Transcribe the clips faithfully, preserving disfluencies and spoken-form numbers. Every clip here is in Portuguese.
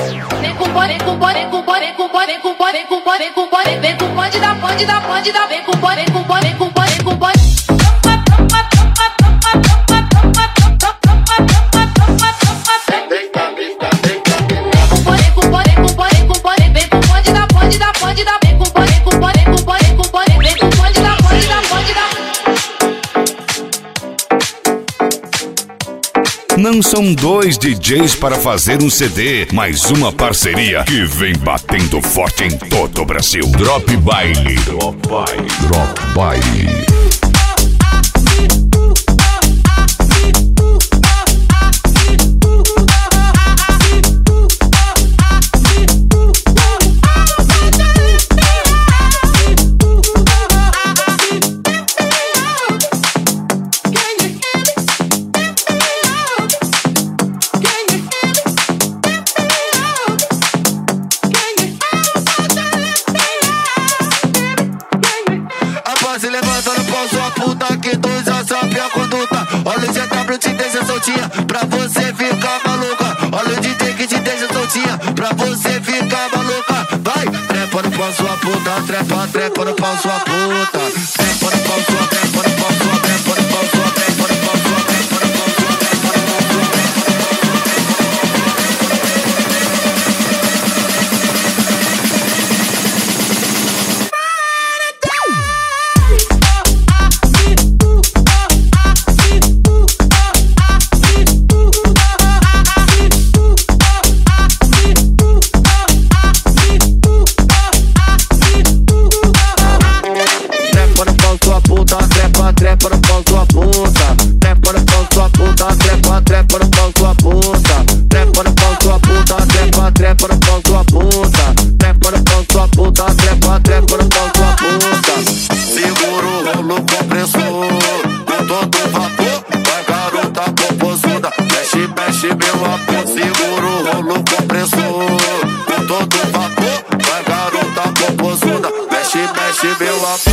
Vem com bode, com bode, com bode, com bode, com bode, com bode, com bode, vem com bode da bode da bode da, vem com bode, com bode, com bode, com bode. Não são dois D Js para fazer um C D, mas uma parceria que vem batendo forte em todo o Brasil. Drop Baile. Drop Baile. Drop Baile. Se levanta no pau, sua puta, que dois a sua pior conduta. Olha o G W te deixa soltinha, pra você ficar maluca. Olha o D J que te deixa soltinha, pra você ficar maluca. Vai, trepa no pau, sua puta, trepa, trepa no pau, sua puta. Trepa no pau, sua, trepa no pau, sua, trepa no pau, sua, trepa no pau, sua, trepa no pau, sua, trepa no pau, sua. Trepa no pau, sua puta. Trepa no pau, sua puta. Trepa, trepa no pau, sua puta. Trepa no pau, sua puta. Trepa, trepa no pau, sua puta. Trepa no pau, sua puta. Trepa, trepa no pau, sua puta. Segura o rolo compressor com todo vapor. Vai, garota popozuda, mexe, mexe meu amor. Segura o rolo compressor com todo vapor. Vai, garota popozuda, mexe, mexe meu amor.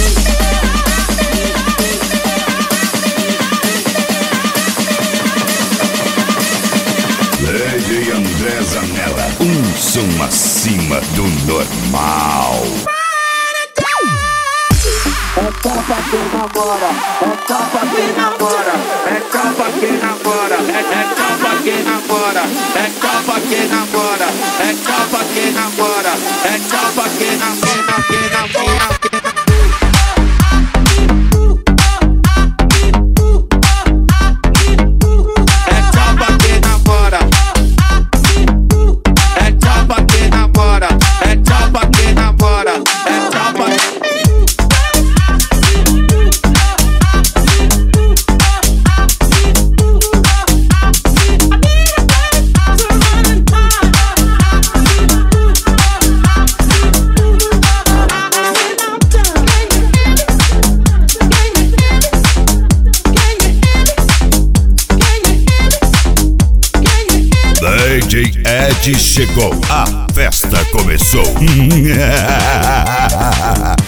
D J André Zanella, um som acima do normal. É capa que namora, é capa que namora, é capa que namora, é, é capa que namora, é capa que namora, é capa que namora, é capa que namora, que namora, que namora. D J Ed chegou, a festa começou.